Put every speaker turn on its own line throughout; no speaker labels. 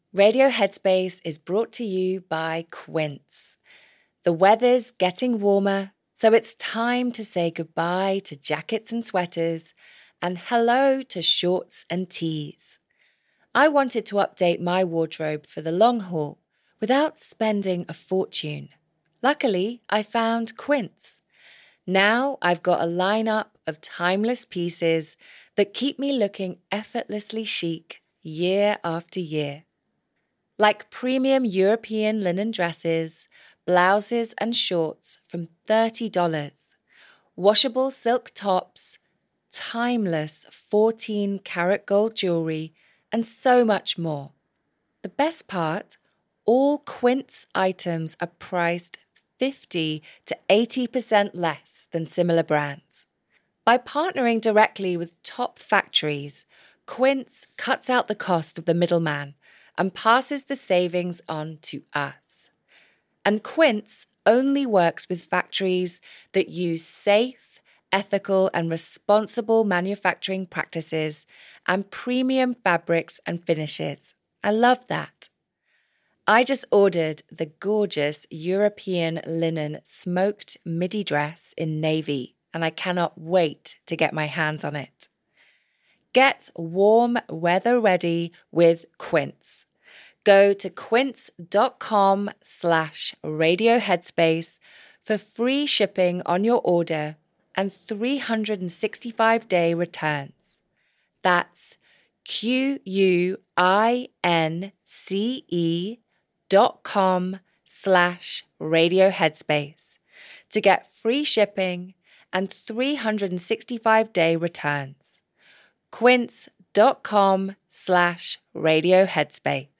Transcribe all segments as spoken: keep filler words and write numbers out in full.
Radio Headspace is brought to you by Quince. The weather's getting warmer, so it's time to say goodbye to jackets and sweaters and hello to shorts and tees. I wanted to update my wardrobe for the long haul without spending a fortune. Luckily, I found Quince. Now I've got a lineup of timeless pieces that keep me looking effortlessly chic year after year. Like premium European linen dresses, blouses and shorts from thirty dollars, washable silk tops, timeless fourteen karat gold jewelry, and so much more. The best part, all Quince items are priced fifty to eighty percent less than similar brands. By partnering directly with top factories, Quince cuts out the cost of the middleman and passes the savings on to us. And Quince only works with factories that use safe, ethical, and responsible manufacturing practices and premium fabrics and finishes. I love that. I just ordered the gorgeous European linen smoked midi dress in navy, and I cannot wait to get my hands on it. Get warm weather ready with Quince. Go to quince.com slash radio headspace for free shipping on your order and three hundred sixty-five day returns. That's Q-U-I-N-C-E dot com slash radio headspace to get free shipping and three hundred sixty-five day returns. Quince.com slash radio headspace.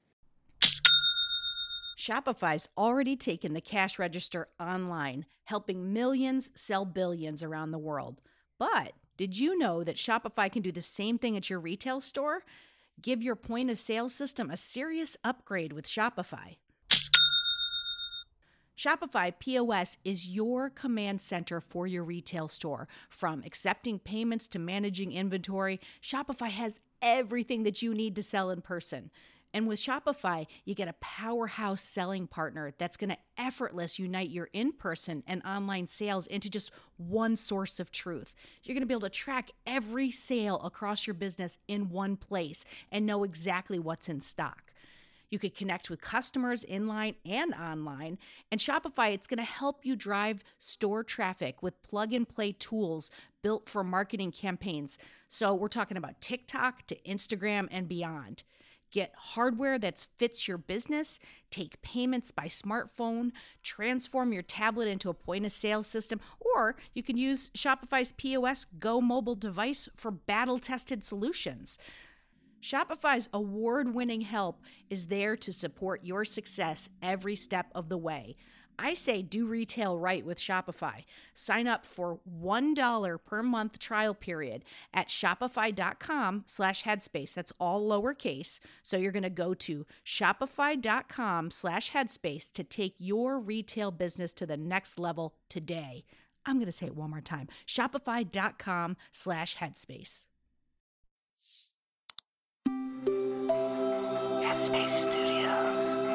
Shopify's already taken the cash register online, helping millions sell billions around the world. But did you know that Shopify can do the same thing at your retail store? Give your point-of-sale system a serious upgrade with Shopify. Shopify P O S is your command center for your retail store. From accepting payments to managing inventory, Shopify has everything that you need to sell in person. And with Shopify, you get a powerhouse selling partner that's going to effortlessly unite your in-person and online sales into just one source of truth. You're going to be able to track every sale across your business in one place and know exactly what's in stock. You could connect with customers inline and online. And Shopify, it's going to help you drive store traffic with plug-and-play tools built for marketing campaigns. So we're talking about TikTok to Instagram and beyond. Get hardware that fits your business, take payments by smartphone, transform your tablet into a point-of-sale system, or you can use Shopify's P O S Go mobile device for battle-tested solutions. Shopify's award-winning help is there to support your success every step of the way. I say do retail right with Shopify. Sign up for one dollar per month trial period at shopify.com slash headspace. That's all lowercase. So you're going to go to shopify.com slash headspace to take your retail business to the next level today. I'm going to say it one more time. Shopify.com slash headspace.
Headspace Studios.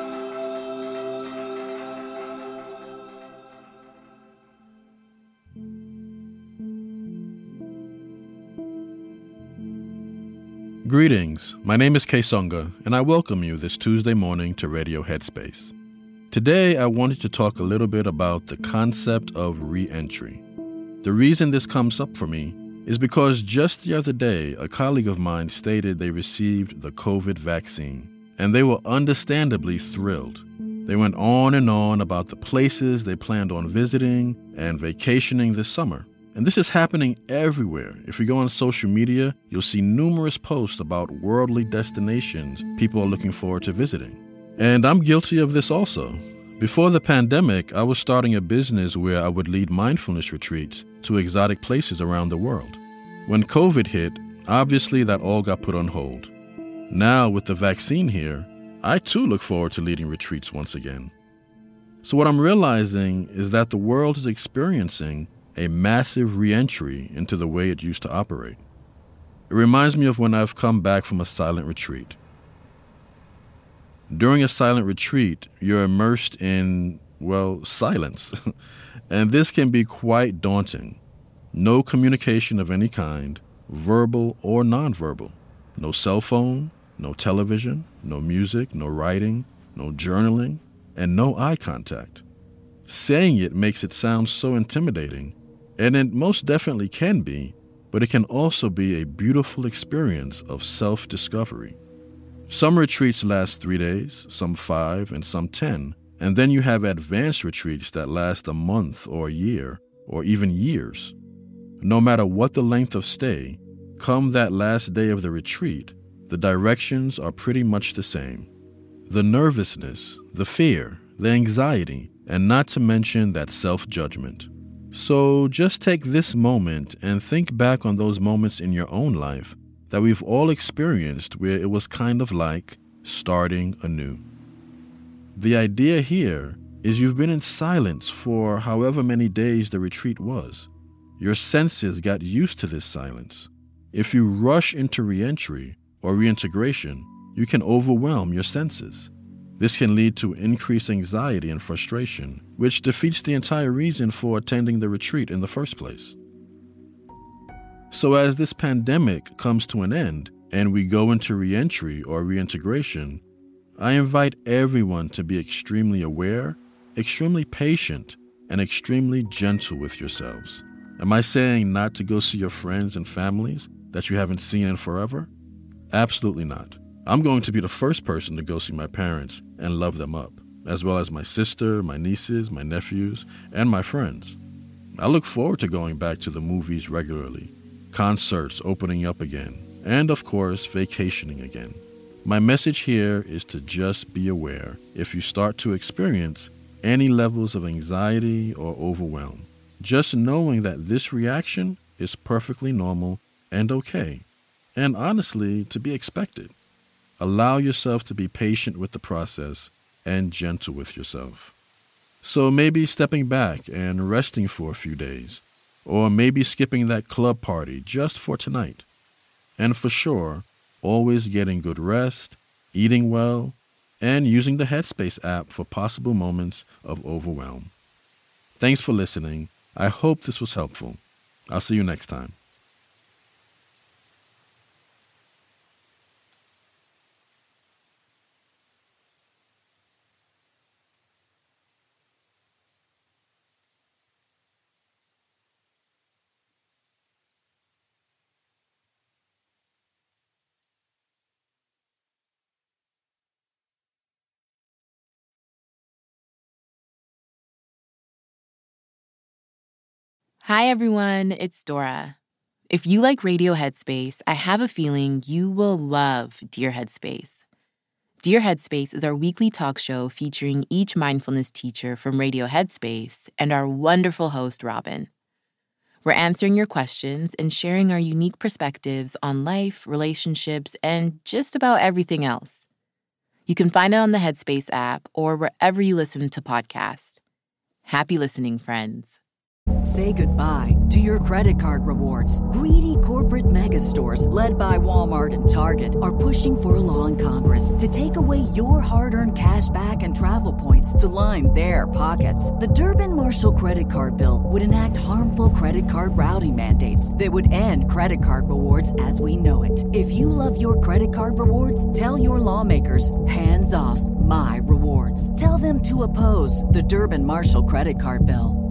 Greetings, my name is Kaysonga, and I welcome you this Tuesday morning to Radio Headspace. Today, I wanted to talk a little bit about the concept of re-entry. The reason this comes up for me is because just the other day, a colleague of mine stated they received the COVID vaccine, and they were understandably thrilled. They went on and on about the places they planned on visiting and vacationing this summer. And this is happening everywhere. If you go on social media, you'll see numerous posts about worldly destinations people are looking forward to visiting. And I'm guilty of this also. Before the pandemic, I was starting a business where I would lead mindfulness retreats to exotic places around the world. When COVID hit, obviously that all got put on hold. Now, with the vaccine here, I too look forward to leading retreats once again. So what I'm realizing is that the world is experiencing a massive re-entry into the way it used to operate. It reminds me of when I've come back from a silent retreat. During a silent retreat, you're immersed in, well, silence. And this can be quite daunting. No communication of any kind, verbal or nonverbal. No cell phone, no television, no music, no writing, no journaling, and no eye contact. Saying it makes it sound so intimidating, and it most definitely can be, but it can also be a beautiful experience of self-discovery. Some retreats last three days, some five, and some ten, and then you have advanced retreats that last a month or a year, or even years. No matter what the length of stay, come that last day of the retreat, the directions are pretty much the same. The nervousness, the fear, the anxiety, and not to mention that self-judgment. So just take this moment and think back on those moments in your own life that we've all experienced where it was kind of like starting anew. The idea here is you've been in silence for however many days the retreat was. Your senses got used to this silence. If you rush into reentry or reintegration, you can overwhelm your senses. This can lead to increased anxiety and frustration, which defeats the entire reason for attending the retreat in the first place. So as this pandemic comes to an end and we go into reentry or reintegration, I invite everyone to be extremely aware, extremely patient, and extremely gentle with yourselves. Am I saying not to go see your friends and families that you haven't seen in forever? Absolutely not. I'm going to be the first person to go see my parents and love them up, as well as my sister, my nieces, my nephews, and my friends. I look forward to going back to the movies regularly, concerts opening up again, and of course, vacationing again. My message here is to just be aware if you start to experience any levels of anxiety or overwhelm. Just knowing that this reaction is perfectly normal and okay, and honestly, to be expected. Allow yourself to be patient with the process and gentle with yourself. So maybe stepping back and resting for a few days, or maybe skipping that club party just for tonight. And for sure, always getting good rest, eating well, and using the Headspace app for possible moments of overwhelm. Thanks for listening. I hope this was helpful. I'll see you next time.
Hi, everyone. It's Dora. If you like Radio Headspace, I have a feeling you will love Dear Headspace. Dear Headspace is our weekly talk show featuring each mindfulness teacher from Radio Headspace and our wonderful host, Robin. We're answering your questions and sharing our unique perspectives on life, relationships, and just about everything else. You can find it on the Headspace app or wherever you listen to podcasts. Happy listening, friends.
Say goodbye to your credit card rewards. Greedy corporate mega stores, led by Walmart and Target, are pushing for a law in Congress to take away your hard-earned cash back and travel points to line their pockets. The Durbin-Marshall credit card bill would enact harmful credit card routing mandates that would end credit card rewards as we know it. If you love your credit card rewards, tell your lawmakers, hands off my rewards. Tell them to oppose the Durbin-Marshall credit card bill.